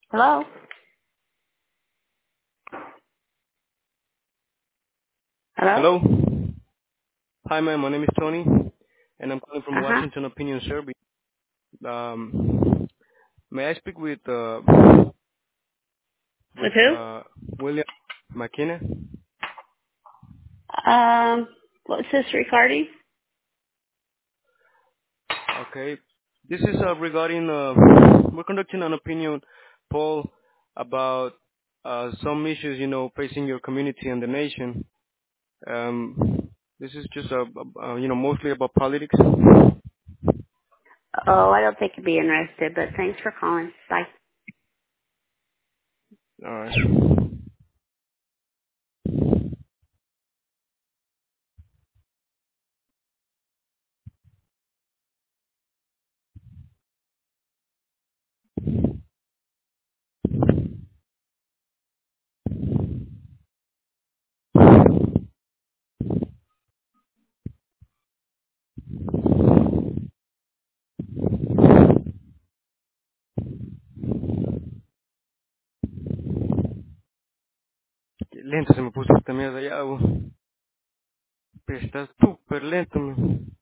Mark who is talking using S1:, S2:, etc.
S1: Hello? Hello?
S2: Hello. Hi, ma'am. My name is Tony, and I'm calling from
S1: Uh-huh.
S2: Washington Opinion Survey. May I speak
S1: With
S2: with
S1: who?
S2: William McKenna?
S1: What's this regarding?
S2: Okay. This is regarding we're conducting an opinion poll about some issues, facing your community and the nation. This is just mostly about politics.
S1: Oh, I don't think you'd be interested, but thanks for calling. Bye.
S2: All right. Qué lento se me puso esta mierda ya, güey. Pero está súper lento, man.